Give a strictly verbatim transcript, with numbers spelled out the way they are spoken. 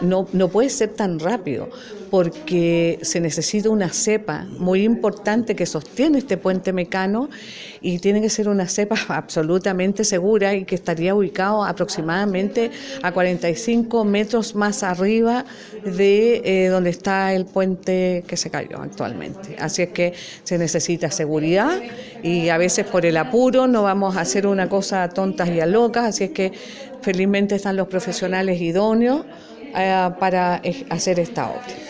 no, no puede ser tan rápido, porque se necesita una cepa muy importante que sostiene este puente Mecano y tiene que ser una cepa absolutamente segura y que estaría ubicado aproximadamente a cuarenta y cinco metros más arriba de eh, donde está el puente que se cayó actualmente. Así es que se necesita seguridad y a veces por el apuro no vamos a hacer una cosa tontas y a locas, así es que felizmente están los profesionales idóneos eh, para hacer esta obra.